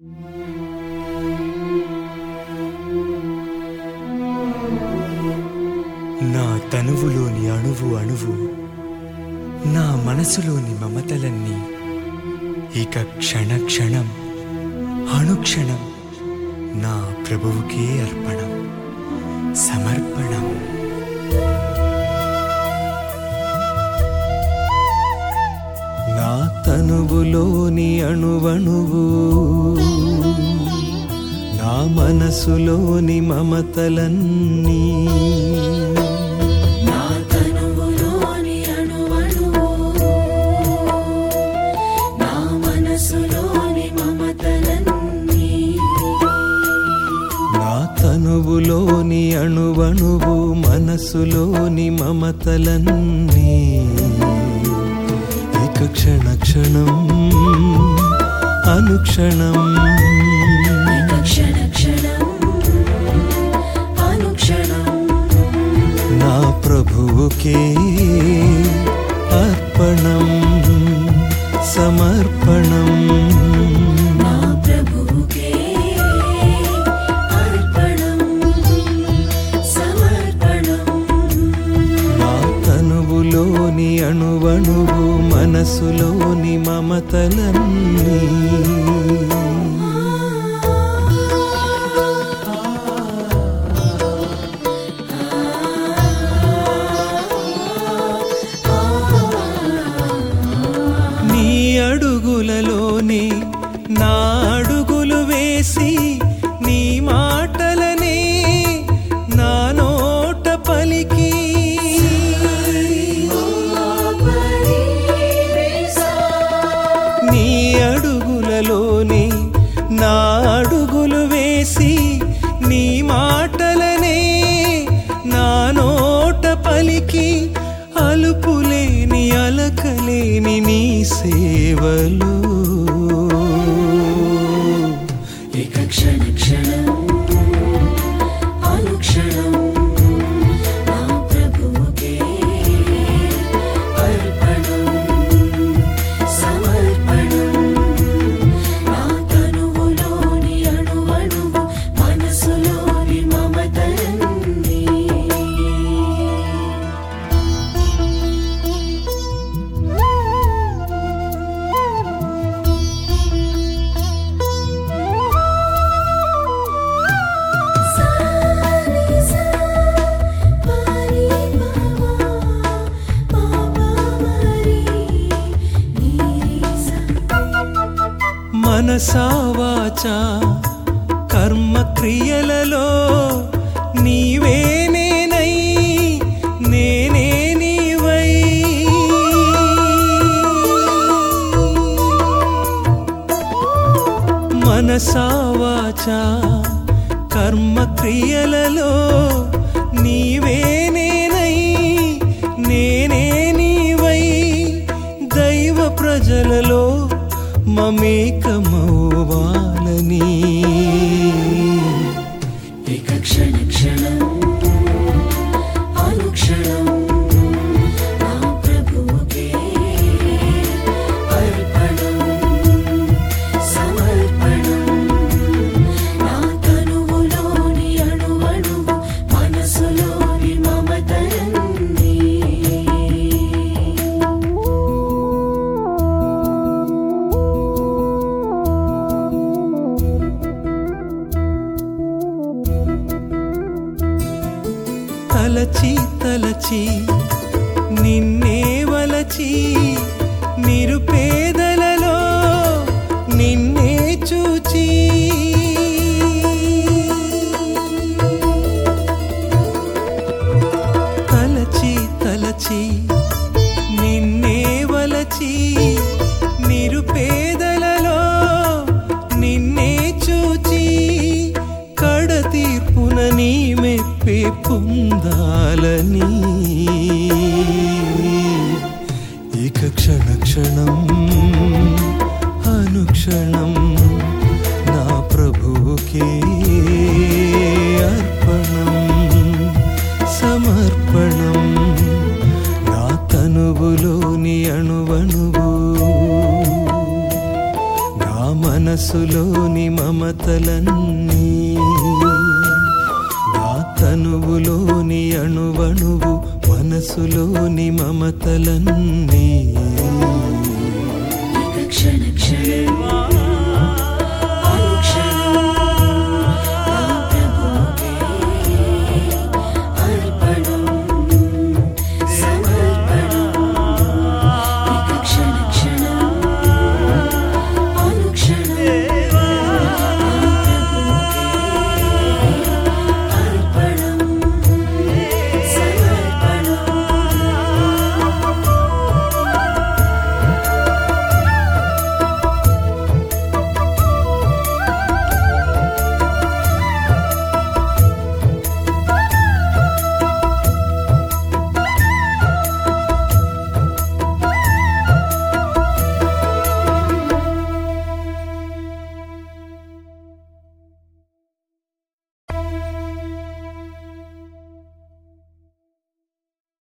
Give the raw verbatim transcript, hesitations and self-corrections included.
నా తనువులోని అణువు అణువు, నా మనసులోని మమతలన్నీ ఇక క్షణ క్షణం అనుక్షణం నా ప్రభువుకే అర్పణం సమర్పణం. నా తనువులోని అణువణువు, నా మనసులోని మమతలన్నీ నా తనువులోని అణువణువు, నా మనసులోని మమతలన్నీ నా తనువులోని అణువణువు, మనసులోని మమతలన్నీ ఇక క్షణ క్షణం అనుక్షణం ఇక క్షణ క్షణం అనుక్షణం నా ప్రభువుకే అర్పణం సమర్పణం. నా ప్రభువుకే అర్పణం సమర్పణం. నా తనువులోని అణువణువు, మనసులోని మమతలన్నీ నీ అడుగులలోనే నా అడుగులు వేసి, నీ మాటలనే నా నోట పలికి, నీ అడుగులలోనే నా అడుగులు వేసి, నీ మాటలనే నా నోట పలికి, అలుపులేని అలకలేని నీ సేవలు ఇక క్షణ క్షణం అనుక్షణం నా ప్రభువుకే అర్పణం సమర్పణం. నా తనువులోని అణువణువు, మనసులోని మమతలన్నీ మనసా వాచా కర్మ క్రియలలో నీవే నేనై, నేనే నీవై, మనసా వాచా కర్మ క్రియలలో నీవే నేనై, నేనే నీవై, దైవ ప్రజలలో మమేకమవ్వాలని ఇక క్షణ క్షణం అనుక్షణం నా ప్రభువుకే అర్పణం సమర్పణం. నా తనువులోని అణువణువు, మనసులోని మమతలన్నీ తలచి తలచి నిన్నే వలచి, నిరుపేదలలో నిన్నే చూచి, తలచి తలచి నిన్నే వలచి, నిరుపేదలలో నిన్నే చూచి, కడతీర్పున నీ మెప్పే పొందాలని ఇక క్షణ క్షణం అనుక్షణం నా మనసులోని మమతలన్నీ నా తనువులోని అణువణువు మనసులోని మమతలన్నీ ఇక క్షణ క్షణం